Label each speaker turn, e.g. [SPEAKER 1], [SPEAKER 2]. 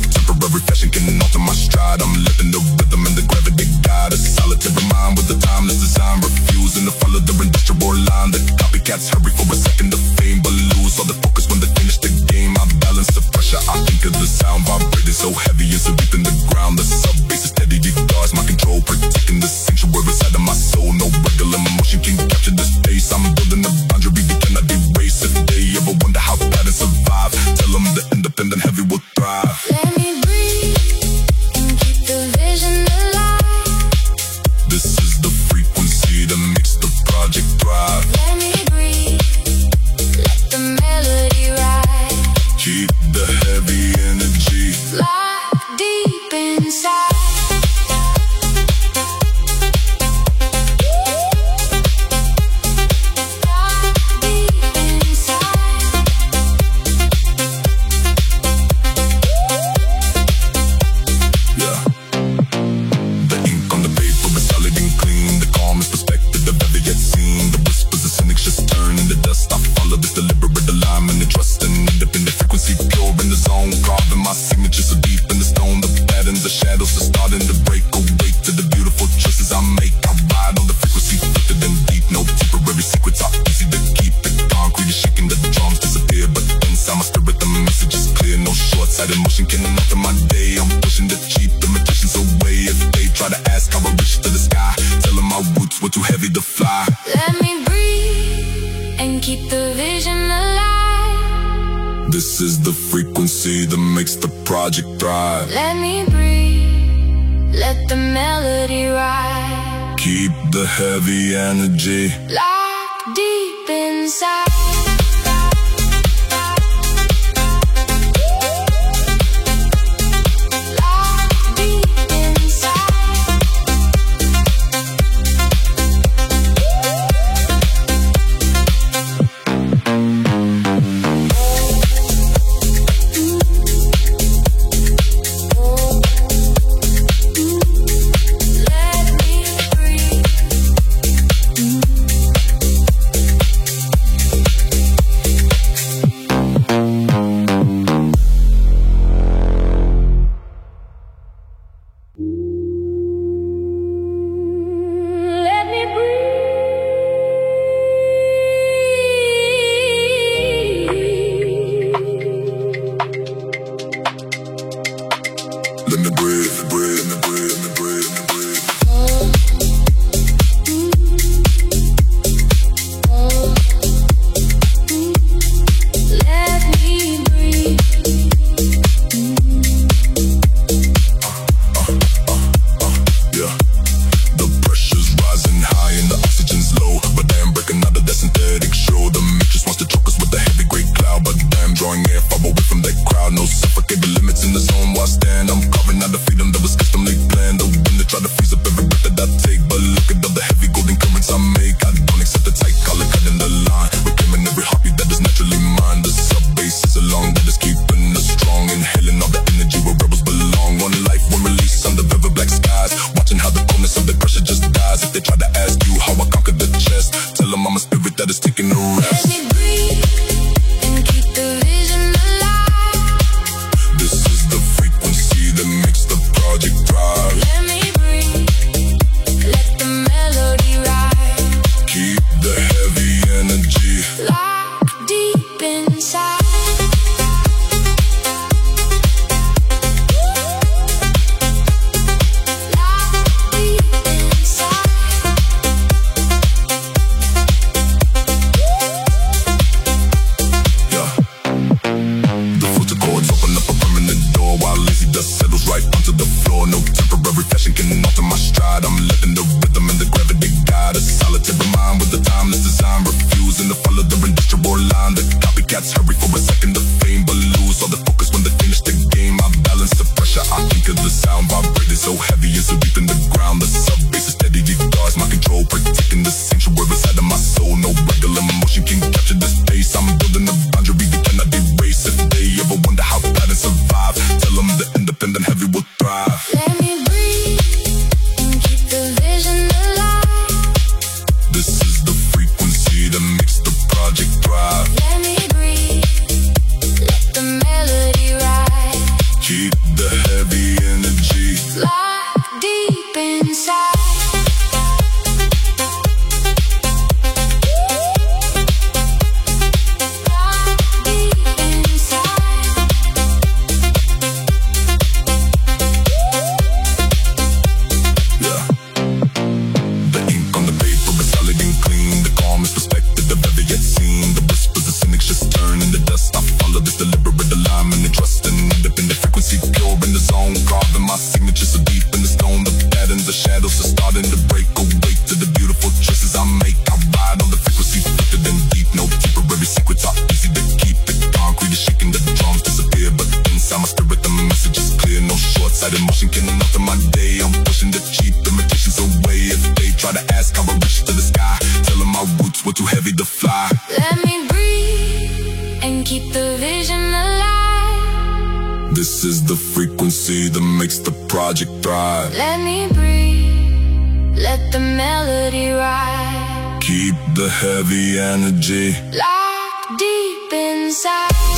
[SPEAKER 1] temporary fashion can alter my stride. I'm letting the rhythm and the gravity guide. A solitary mind with the timeless design, refusing to follow the industrial line. The copycats hurry for a second of fame, but lose all the focus when they finish the game. I balance the pressure, I think of the sound vibrating so heavy it's deep in the ground. The sub bass is steady, it guards my control, protecting the sanctuary inside of my soul. No regular motion can capture the space. I'm building a boundary we cannot erase. If they ever wonder how patterns survive, tell them the independent heavy will thrive.
[SPEAKER 2] Let me breathe and keep the vision alive.
[SPEAKER 1] This is the frequency that makes the project thrive.
[SPEAKER 2] Let me breathe, let the melody ride.
[SPEAKER 1] Keep the heavy energy
[SPEAKER 2] Locked deep inside. emotion can alter my day. I'm pushing the cheap imitations away. If they try to ask how I reach to the sky, tell them my roots were too heavy to fly. Let me breathe and keep the vision alive.
[SPEAKER 1] This is the frequency that makes the project thrive.
[SPEAKER 2] Let me breathe, let the melody ride.
[SPEAKER 1] Keep the heavy energy
[SPEAKER 2] locked deep inside.
[SPEAKER 1] keep the heavy energy
[SPEAKER 2] locked deep inside.
[SPEAKER 1] Emotion can enough in my day. I'm pushing the cheap imitations away. If they try to ask how I reach to the sky, tell them my roots were too heavy to fly.
[SPEAKER 2] Let me breathe and keep the vision alive.
[SPEAKER 1] This is the frequency that makes the project thrive.
[SPEAKER 2] Let me breathe, let the melody ride.
[SPEAKER 1] Keep the heavy energy
[SPEAKER 2] locked deep inside.